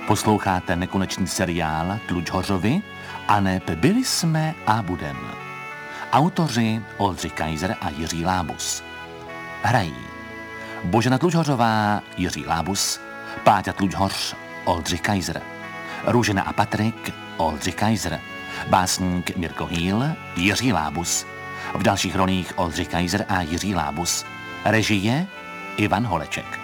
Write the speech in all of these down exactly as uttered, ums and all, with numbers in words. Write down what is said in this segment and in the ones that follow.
Posloucháte nekonečný seriál Tlučhořovi a neb byli jsme a budem. Autoři Oldřich Kaiser a Jiří Lábus. Hrají Božena Tlučhořová, Jiří Lábus, Páťa Tlučhoř, Oldřich Kaiser, Růžena a Patrik, Oldřich Kaiser, básník Mirko Hýl, Jiří Lábus, v dalších rolích Oldřich Kaiser a Jiří Lábus, režie Ivan Holeček.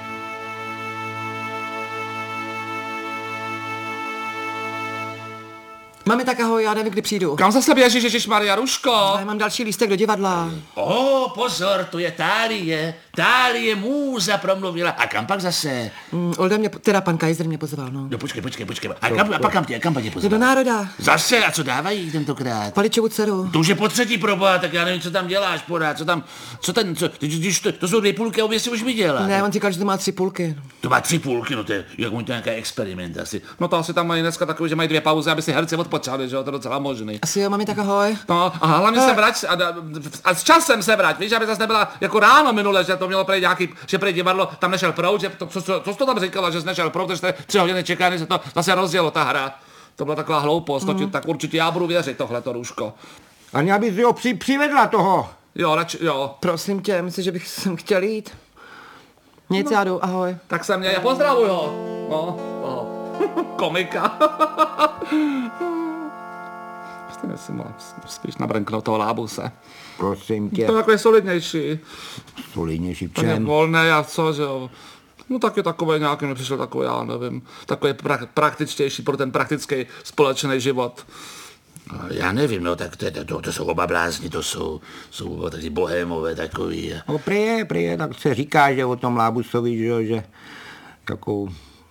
Mami, tak ahoj, já nevím, kdy přijdu. Kam zase běžíš, Ježišmarja, Ruško? Já mám další lístek do divadla. O, pozor, to je Tálie. Tálie můza promluvila. A kam pak zase? Mm, Olda mě, teda pan Kaiser mě pozval, no. No počkej, počkej, počkej. A, kam, a pak kam tě, kam pak tě Jdu pozval? do Národa. Zase? A co dávají tentokrát? Paličovu dceru. To už je po třetí, proboha, tak já nevím, co tam děláš, pořád, co tam, co ten, co, když to, to jsou dvě půlky a obě si už viděla. Ne, on říkal, že to má tři půlky. To má tři půlky, no to je, jak můj to nějaký experiment asi. No to asi tam mají dneska takový, že mají dvě pauzy, aby si herci odpočali, že jo, to je docela možný. Asi jo, mami, tak ahoj. No a hlavně se vrať a, a s časem se vrať, víš, aby zase nebyla jako ráno minule, že to mělo prej nějaký, že prej divadlo, tam nešel proud, že to, co, co, co jsi to tam říkala, že jsi nešel proud, že jste tři hodiny čekali, než se to zase rozjelo ta hra. To byla taková hloupost, mm. to ti, tak určitě já budu věřit tohleto, Ruško. A já bys jo při, přivedla toho. Jo, radši, jo. Prosím tě, myslíš, že bych sem chtěl jít? Nic, no. Já jdu, ahoj. Tak se mě, já pozdravuj ho. No, no. Komika. Vlastně si mohl spíš nabrnknout toho Lábuse. Prosím tě. To je takový solidnější. Solidnější v Tak je čem? volný a co, že jo. No taky takové nějaký mi přišel takový, já nevím, takový pra- praktičtější pro ten praktický společný život. Já nevím, no tak to, to, to jsou oba blázni, to jsou, jsou oba taky bohémové takový. No prý, prý, tak se říká, že o tom Lábusovi, že jo, že takovou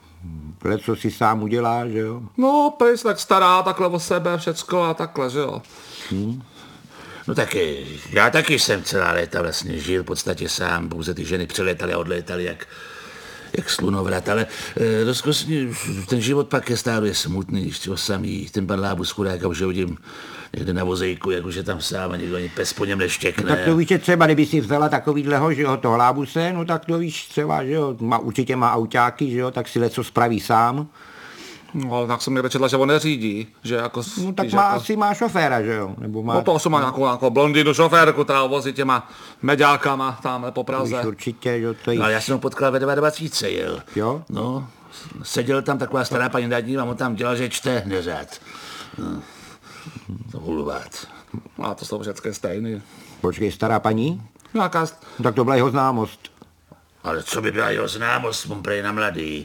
leco si sám udělá, že jo. No, prý se tak stará takhle o sebe, všecko a takhle, že jo. Hmm. No taky, já taky jsem celá léta vlastně žil v podstatě sám, pouze ty ženy přilétaly a odlétaly jak, jak slunovrat, ale e, rozkosně, ten život pak je stále smutný, když ho samý, ten pan Lábus chudák, už ho vidím někde na vozejku, jak už je tam sám a někdo ani pes po něm neštěkne. No, tak to víš, že třeba, kdyby si vzala takovýhleho, že jo, toho Lábuse, no tak to víš třeba, že jo, má, určitě má autáky, že jo, tak si leco spraví sám. No, ale tak jsem někde četla, že on neřídí, že jako... No tak víš, má, jako... asi má šoféra, že jo, nebo má... No to asi má nějakou, nějakou blondýnu šoférku, která vozí těma meďákama tamhle po Praze. Víš, určitě, že to je... No, já jsem ho potkal ve dvacítce jel. Jo? No, seděl tam taková stará paní nad ním a on tam dělal, že čte neřád. No, to hulvát. A to jsou všechny stejný. Počkej, stará paní? Nějaká... No, tak to byla jeho známost. Ale co by byla jeho známost, on prej na mladý.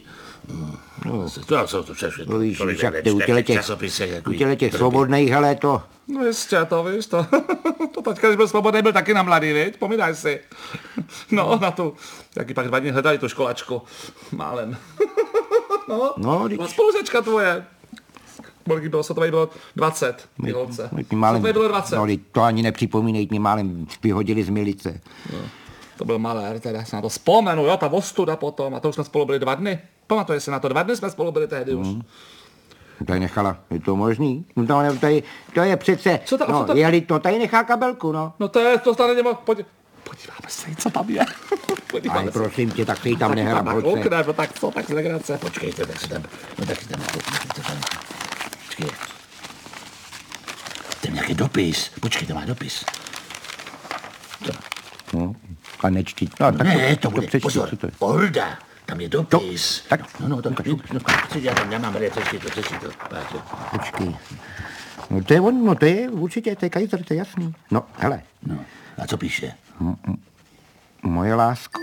No, to, co to všechno. No víš, však ty u těle těch svobodných, hele, to... No jistě, to víš, to, to taťka, když byl svobodný, byl taky na mladý, viď? Pomínáš si. No, na tu, jaký pak dva dny hledali tu školačku, málem. No, no a spolužečka tvoje. Kolik bylo, co to bylo dvacet, ty holce. Málem, to bylo dvacet. No, to ani nepřipomínej, mi málem vyhodili z milice. No. To byl malér, teda se na to vzpomenu, jo, ta ostuda potom, a to už jsme spolu byli dva dny. Pamatuješ si na to, dva dny jsme spolu byli tehdy už. Hmm. Tady nechala, je to možný? No to, to, je, to je přece, co ta, no, co ta... jeli to, tady nechá kabelku, no. No to je, to tady nemohl, pojď, podíváme se, co tam je. Podíváme Ale se. prosím tě, tak se jí tam nehrám, tak koukne, no tak co, tak legrace. Počkejte, tak se tam, no tak se tam, počkej. To je nějaký dopis, počkej, to má dopis. To. No, a nečti. No, tak ne, to, to bude, přečti, pozor, to Olda, tam je dopis. To, tak, no, no, to, no, no, no, já tam nemám, ale přečti to, přečti to, páče. Počkej. No to je on, no to je určitě, to je Kaiser, to je jasný. No, hele. No, a co píše? Moje lásko.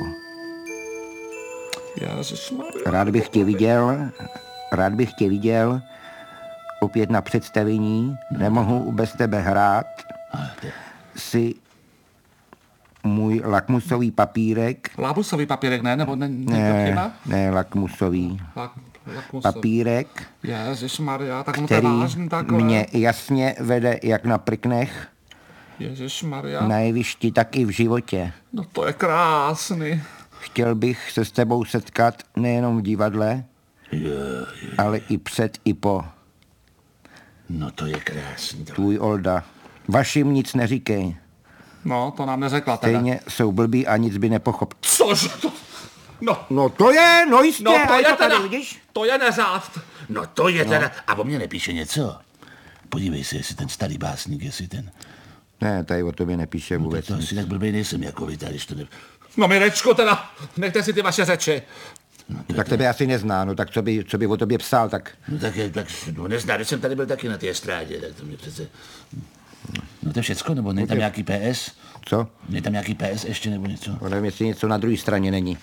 Rád bych tě viděl, rád bych tě viděl opět na představení, nemohu bez tebe hrát. Jsi můj lakmusový papírek. Lábusový papírek, ne? Nebo ne, ne, ne lakmusový. Lak, papírek, Ježišmarja, tak mu to který vážný takhle. mě jasně vede jak na prknech, Ježišmarja. na jevišti, tak i v životě. No to je krásný. Chtěl bych se s tebou setkat nejenom v divadle, je, je. ale i před, i po. No to je krásný. To... Tvůj Olda. Vašim nic neříkej. No, to nám neřekla teda. Stejně jsou blbí a nic by nepochopil. Cože to? No, No to je, no jistě, no to a je to teda, tady, vidíš? to je neřád. No to je teda... A o mně nepíše něco? Podívej se, jestli ten starý básník, jestli ten... Ne, tady o tobě nepíše No, vůbec. to asi tak blbej nejsem jako vy, tady, když to ne... No Mirečko teda, nechte si ty vaše řeči. No, tak tebe asi nezná, no tak co by, co by o tobě psal, tak... No tak, je, tak no, nezná, když jsem tady byl taky na té estrádě, tak to mě přece... No to je všecko, nebo není tam nějaký P S? Co? Není tam nějaký P S ještě, nebo něco? No, nevím, jestli něco na druhé straně není.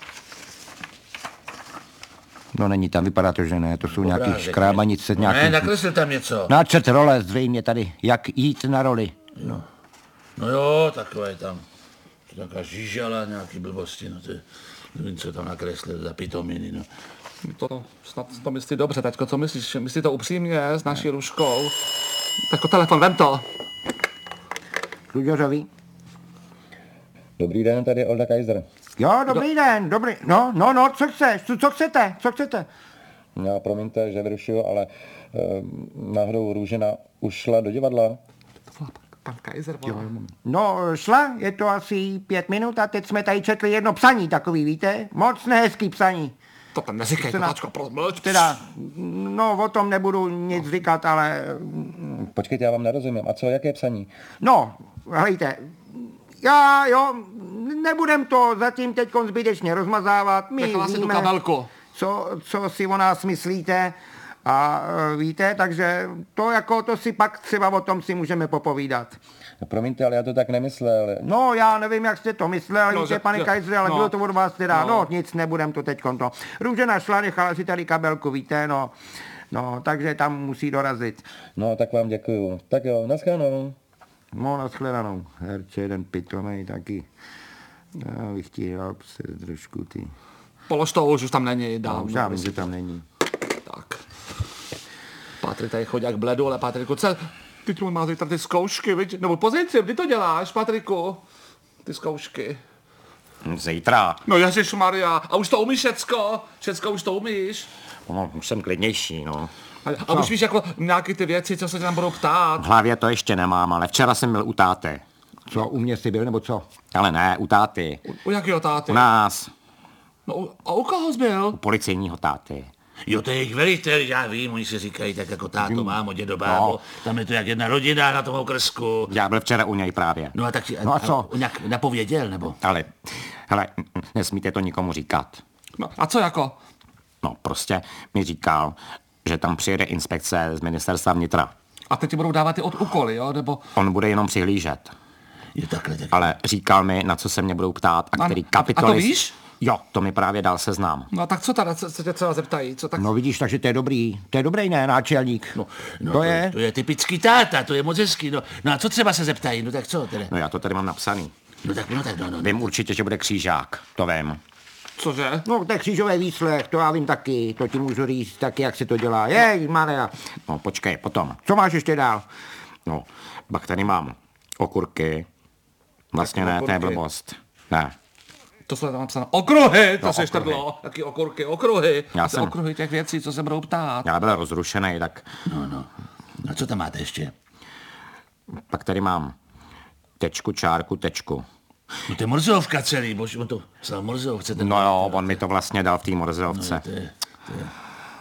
No není tam, vypadá to, že ne, to jsou nějaký Obrázek, škrábanice, no, nějaký... ne, nakreslil tam něco. Náčrt role zřejmě tady, jak jít na roli. No. No jo, takové tam. Taková žížala, nějaký blbosti, no to je... Nevím, co tam nakreslil za pitominy, no. To, to snad to myslí dobře, teďko, co myslíš? Myslí to upřímně s naší Ruškou? Tak telefon, vem to. Kluďořovi. Dobrý den, tady je Olda Kaiser. Jo, dobrý den, dobrý, no, no, no, co chceš, co, co chcete, co chcete? Já promiňte, že vyrušuju, ale eh, náhodou Růžena už šla do divadla. To volá pan Kaiser, volá. No, šla, je to asi pět minut a teď jsme tady četli jedno psaní takový, víte? Moc nehezký psaní. To tam neříkej, Se na- Tačko, promlč. Teda, no, o tom nebudu nic říkat, ale, Počkejte, já vám nerozumím. A co, jaké psaní? no, hejte, já, jo, nebudem to zatím teď zbytečně rozmazávat, my Nechala si tu víme, kabelku. co, co si o nás myslíte a e, víte, takže to jako, to si pak třeba o tom si můžeme popovídat. No, promiňte, ale já to tak nemyslel. No, já nevím, jak jste to myslel, No, víte, že- pane že- Kajzre, ale no. bylo to od vás teda, No. no, nic, nebudem to teď to. Růžena šla, nechala si tady kabelku, víte, no, no, takže tam musí dorazit. No, tak vám děkuju. Tak jo, naschledanou. No, nashledanou, herče, jeden pitomej taky. Já bych ti dal se trošku ty. Polož to už, už tam není, dám. No, už já vím, že tam není. Tak. Patrik tady chodí jak bledu, ale Patriku, co? Ty tu máš zítra ty zkoušky, viď? Nebo pozici, kdy to děláš, Patriku? Ty zkoušky. Zítra. No ježišmarja, a už to umíš všecko? Všecko už to umíš? No, už jsem klidnější, no. A, a už víš jako nějaký ty věci, co se tě tam budou ptát? V hlavě to ještě nemám, ale včera jsem byl u táty. Co, u mě jsi byl, nebo co? Ale ne, u táty. U, u jakého táty? U nás. No, u, a u koho jsi byl? U policejního táty. Jo, to je jejich velitel, já vím, oni si říkají tak jako táto, mámo, dědo, bábo. No. Tam je to jak jedna rodina na tom okrsku. Já byl včera u něj právě. No a tak si, No a co? nějak napověděl, nebo? Ale, hele, nesmíte to nikomu říkat. No, a co jako? No, prostě mi říkal, že tam přijede inspekce z ministerstva vnitra. A teď ti budou dávat ty od úkoly, jo? Nebo... On bude jenom přihlížet. Je takhle, tak. Ale říkal mi, na co se mě budou ptát a A- který a- a to kapitoly... víš? Jo, to mi právě dal seznam. No tak co teda, co, co tě třeba zeptají? Co tak... No vidíš, takže to je dobrý. To je dobrý, ne, náčelník. No, no, to je... To je typický táta, to je moc hezký. No, no a co třeba se zeptají, no tak co teda? No já to tady mám napsaný. No tak, no tak, no, no. Vím určitě, že bude křížák. To vím. Cože? No, to je křížové výslech, to já vím taky. To ti můžu říct taky, jak se to dělá. Jej, Maria. No, počkej, potom. Co máš ještě dál? No, pak tady mám okurky. Vlastně ne, to je okurky. blbost. Ne. To jsou tam napsané okruhy, to No, se okruhy. štrdlo. Taky okurky, okruhy. Já Ty jsem- Okruhy těch věcí, co se budou ptát. Já byl rozrušený, tak No, no. A co tam máte ještě? pak tady mám tečku, čárku, tečku. No to je morzovka celý, bož, on to psal morzovce. Ten No jo, on mi to vlastně dal v té morzovce. To je, to je.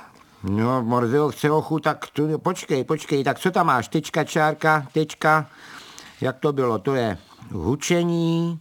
No, morzovce, ochu, tak tu, počkej, počkej, tak co tam máš? Tečka, čárka, tečka. Jak to bylo? To je hučení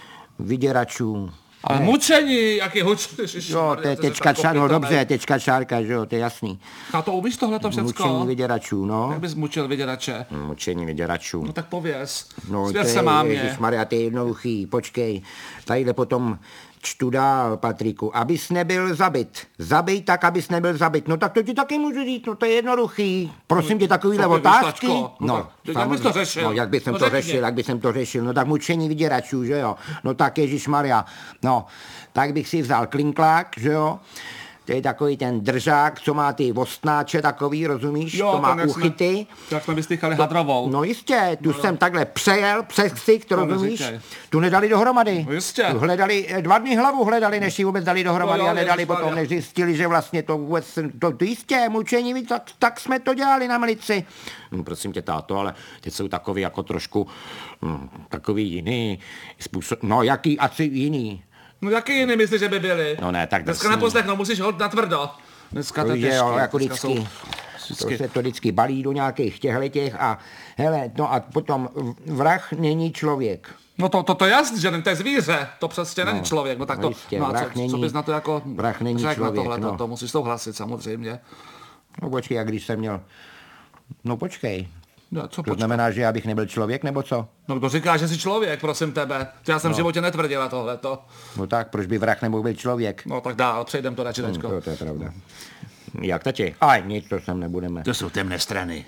vyděračů. Ale mučení, jaký huč. Jo, to je tečka, čárka, no dobře, tečka, čárka, že jo, to je jasný. A to umíš tohle to Mučení všecko? vyděračů, no. Jak bys mučil vyděrače? Mučení vyděračů. No tak pověz. No, Svěř to se je, mámě. ježišmarja, to je jednoduchý, počkej. Tadyhle potom čtu dál, Patriku, abys nebyl zabit. Zabij tak, abys nebyl zabit. No tak to ti taky můžu říct, no to je jednoduchý. Prosím tě, takovýhle co ty víš, otázky. tačko? No tak, jak bys to samozřejmě. řešil? No jak bych No to řekni. řešil, jak bych to řešil. No tak mučení vyděračů, že jo. No tak ježišmarja. No, tak bych si vzal klinklák, že jo. To je takový ten držák, co má ty vostnáče takový, rozumíš? Jo, to má ten, jak uchyty. Jsme, jak jsme vystýchali hadrovou. No jistě, tu jsem takhle přejel přes ksik, to No, rozumíš? neříkej. Tu nedali dohromady. No jistě. Tu hledali, eh, dva dny hlavu hledali, než ji vůbec dali dohromady No jo, a nedali ježišmarja. potom, než zjistili, že vlastně to vůbec, to, to jistě, mučení, víc, tak, tak jsme to dělali na milici. No, prosím tě, táto, ale teď jsou takový jako trošku, hm, takový jiný způsob, no jaký asi jiný. No jaký jiný myslíš, že by byli? No ne, tak Dneska drsný. neposlechnou, musíš hod na tvrdo. Dneska to To je je jo, těžký. jako Dneska vždycky. jsou- To se to vždycky balí do nějakých těchhletěch a hele, no a potom vrah není člověk. No to, to, to je jasný, že to je zvíře, to přesně není člověk, no tak no to, jistě, no a vrah co, není- co bys na to jako vrah není řekl na člověk, tohle, no. to, to musíš souhlasit samozřejmě. No počkej, jak když jsem měl... No počkej, No, co to počkej? znamená, že já bych nebyl člověk, nebo co? No kdo říká, že jsi člověk, prosím tebe, to já jsem v životě netvrdila tohleto. No tak, proč by vrah nemohl být člověk? No tak dál, přejdem to radši teďko. To, to je pravda. Jak tati? Aj, nic, to sem nebudeme. To jsou temné strany.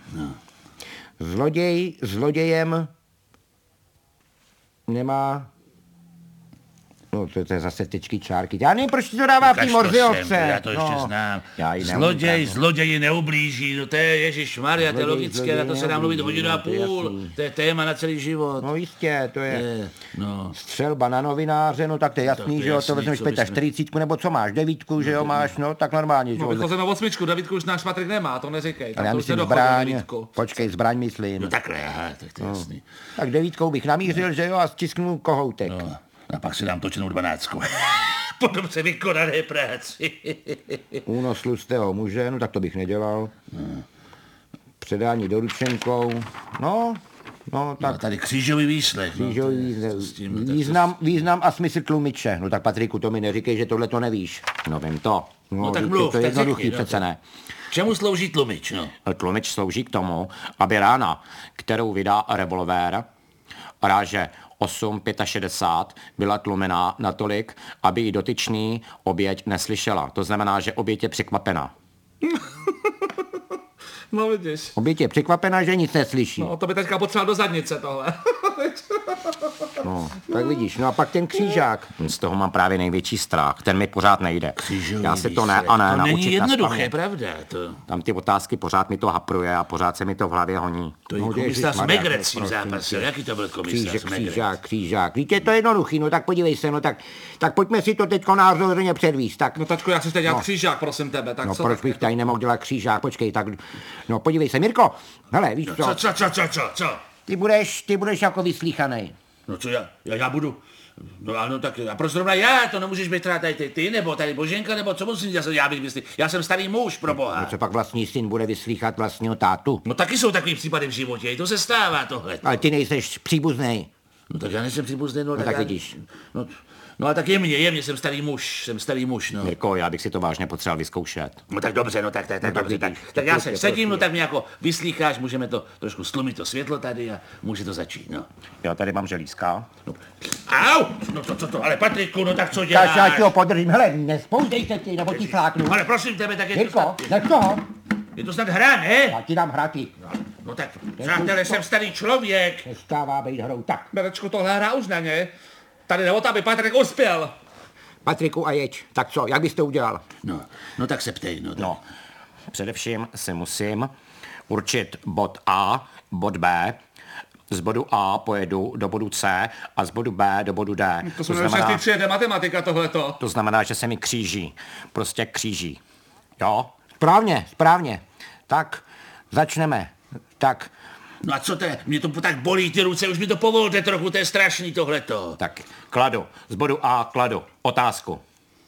Zloděj zlodějem nemá... No to, to je zase tečky čárky. Já nevím, proč ti to dává v té Ukaž to sem, morzilce. já to ještě no. znám. Já ji Zloděj, neumím, zloději neublíží, no to je ježišmarja, to je Zloděj, logické, na to se dá zloději mluvit hodinu a neublíží, no, to je půl. jasný. To je téma na celý život. No jistě, to je... Je, no. Střelba na novináře, no tak to je jasný, Tak to je že jo, to jasný, vezmeš co bychom- čtyřicítku, nebo co máš, devítku, že jo, máš, no tak normálně, že No jo. vychozím na osmičku, Davidku už náš Patrik nemá, to neříkej. Ale já to už myslím nedochodí na zbraň, devítku. počkej, zbraň myslím. No takhle, aha, tak to je jasný. Tak devítkou bych namířil, že jo, a stisknul kohoutek. No, a pak si dám točenou dvanáctku. Po dobře vykonané práci. Únos tlustého muže, no tak to bych nedělal. Předání doručenkou, no, no A tak tady křížový výslech. no, křížový to je- význam, s tím, no, tak to- význam, význam a smysl tlumiče. No tak Patriku, to mi neříkej, že tohle to nevíš. No vím to. No, tak vždyť mluv, to je tak jednoduchý, řekni, no, přece ne. Čemu slouží tlumič, no? Tlumič slouží k tomu, aby rána, kterou vydá revolvér, ráže osm šedesát pět, byla tlumená natolik, aby ji dotyčný oběť neslyšela. To znamená, že oběť je překvapená. No vidíš. Oběť je překvapená, že nic neslyší. No to by teďka potřeboval do zadnice tohle. No, tak vidíš. No a pak ten křížák. Z toho mám právě největší strach. Ten mi pořád nejde. Křížový Já si to ne výslech. a ne To není naučit jednoduché, nazpamět. pravda. To, Tam ty otázky pořád mi to hapruje a pořád se mi to v hlavě honí. to je No, komisař ježišmarja, Megrec s tím prosím zápasil. tě. Jaký to byl komisař Křížek, Megrec? křížák, křížák. Víte, je to jednoduchý, no tak podívej se, no tak, tak pojďme si to teďko názorně předvíst. Tak, No tačko, já chci teď dělat No. křížák, prosím tebe, tak no co? proč tak bych tady nemohl dělat křížák, počkej, tak, no podívej se, Mirko, hele, víš Co, co, co, co, co, co, co? ty budeš, ty budeš jako vyslíchanej. No co já, já, já budu, no ano, tak a proč zrovna já, to nemůžeš být teda tady ty, ty, nebo tady Boženka, nebo co musím dělat, já bych myslel, já jsem starý muž, pro No boha. co pak vlastní syn bude vyslíchat vlastního tátu? No taky jsou takový případy v životě, to se stává tohle. Ale ty nejseš příbuznej. No tak já nejsem příbuzný, no, tak já, vidíš. No, no a tak je mě, je mě, jsem starý muž, jsem starý muž, no. Mirko, já bych si to vážně potřeboval vyzkoušet. No tak dobře, no tak, tak, tak, tak dobře, tak, vidíš, tak tak já prostě, se sedím, no prostě. tak mě jako vyslýcháš, můžeme to trošku stlumit to světlo tady a může to začít, no. Já tady mám želízka. no. Au! No to, to, to, ale Patriku, no tak co děláš? Tak já ti ho podržím, hele, nespouzdej se ty, nebo ti fláknu. Ale prosím tebe, tak je to Mirko, snad, nech toho, je to snad hra, ne? já ti dám hrati. No tak, přátelé, jsem starý člověk. Přestává být hrou. Tak, Berečku, tohle hra už není. Tady jde o to, aby Patrik uspěl. Patriku a jeď. Tak co, jak bys to udělal? No, no tak se ptej, no. Tak. No, především si musím určit bod A, bod B. Z bodu A pojedu do bodu C a z bodu B do bodu D. To jsou znamená... tři jede matematika tohleto. to znamená, že se mi kříží. Prostě kříží. Jo? Správně, správně. Tak, začneme. Tak, No a co to je? Mě to tak bolí ty ruce, už mi to povolte trochu, to je strašný tohleto. tak, kladu. Z bodu A kladu. Otázku.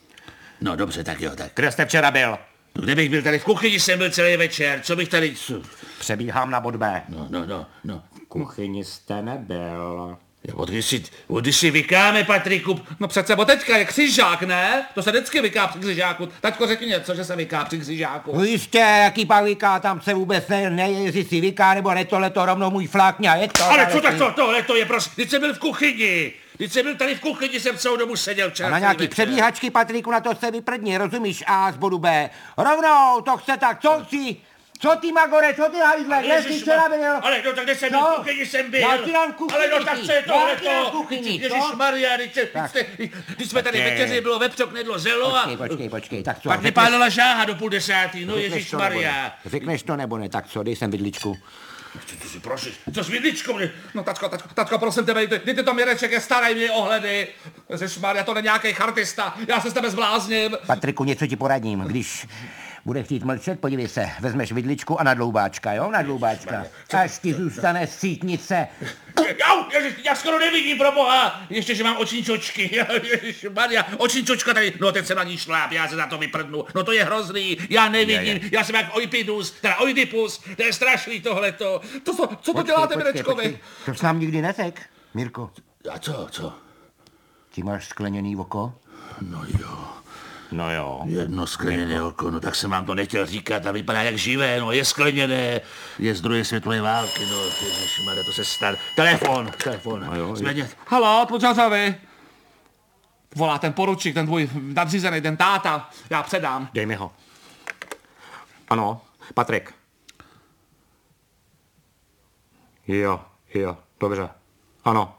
No dobře, tak jo, tak. Kde jste včera byl? No, kde bych byl tady v kuchyni, jsem byl celý večer, co bych tady... co- Přebíhám na bod B. No, no, no, no. Kuchyni jste nebyl. Od když si, od když si vykáme, Patriku, No přece, bo teďka je křižák, ne? To se vždycky vyká při křižáku. Taťko, řekni něco, že se vyká při křižáku. No jistě, jaký pak vyká, tam se vůbec ne, ne jestli si vyká, nebo ne, tohle to rovnou můj flákně a je to. ale tady co tak si- to, tohle to je prostě, teď jsem byl v kuchyni, teď jsem byl tady v kuchyni, jsem celou dobu seděl včera. A na celý nějaký večer. přebíhačky, Patriku, na to se vyprdni, rozumíš? A z bodu B. Rovnou, to chce tak, co si? Co ty, Magore, co ty, hajzle, kde jsi Ježiš, včera ma- byl? Ale no tak kde jsem Co? byl, v kuchyni jsem byl. Já ti dám kuchyni, Ale no tak ty. co je Já tohle ti dám to? kuchyni, co? Ježišmarja, teď se- teď Tak. jste- teď jsme tady Tak je. večeři, bylo vepřok, nedlo zelo a Počkej, počkej, počkej, tak co? pak mi řekneš- pálila žáha do půl desátý, no řekneš to nebo Ježišmarja. ne? Řekneš to nebo ne, tak co, dej sem vidličku. Co to si prosíš, co s vidličkou? No tačko, tačko, tačko, prosím tebe, ty, ty to Mireček je starý, mě ohledy. Ježišmarja, to není nějaký chartista, já se s tebe zblázním. Patriku, něco ti poradím, když bude chtít mlčet, podívej se, vezmeš vidličku a nadloubáčka, jo, nadloubáčka. Až ti zůstane sítnice. Au, Ježiš, já skoro nevidím, pro boha. Ještě, že mám oční čočky. Ježišmarja, oční čočka tady. No teď se na ní šláp, já se za to vyprdnu. No to je hrozný, já nevidím. Je, je. Já jsem jak Oidipus, teda Oidipus. To je strašný tohleto. To, co, co to děláte, Mirečkovi? To jsi nám nikdy neřekl, Mirko. A co, co? Ty máš skleněný oko? No jo. No jo. Jedno skleněné oko, no tak jsem vám to nechtěl říkat a vypadá jak živé, no je skleněné, je z druhé světové války, no ježišmarja, to se stane. Telefon, telefon, no jo, zvedněte. Halo, Tlučořovi. Volá ten poručík, ten tvůj nadřízený, ten táta. Já předám. Dej mi ho. Ano, Patrik. Jo, jo, dobře. Ano.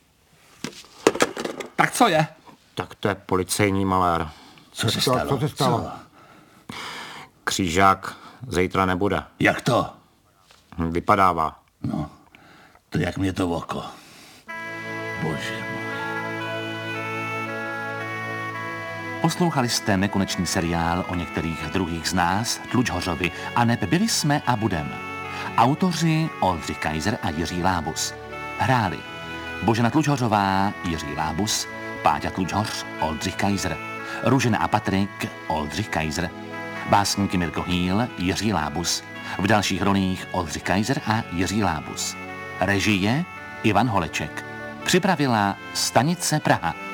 Tak co je? Tak to je policejní malér. Co se stalo? Co se stalo? Co? Křížák zítra nebude. Jak to? Vypadává. No, to jak mě to oko. Bože můj. Poslouchali jste nekonečný seriál o některých druhých z nás, Tlučhořovi, a neb byli jsme a budem. Autoři Oldřich Kaiser a Jiří Lábus. Hráli Božena Tlučhořová, Jiří Lábus, Páťa Tlučhoř, Oldřich Kaiser, Růžena a Patrik, Oldřich Kaiser, básníky Mirko Hýl, Jiří Lábus, v dalších rolích Oldřich Kaiser a Jiří Lábus. Režie Ivan Holeček. Připravila Stanice Praha.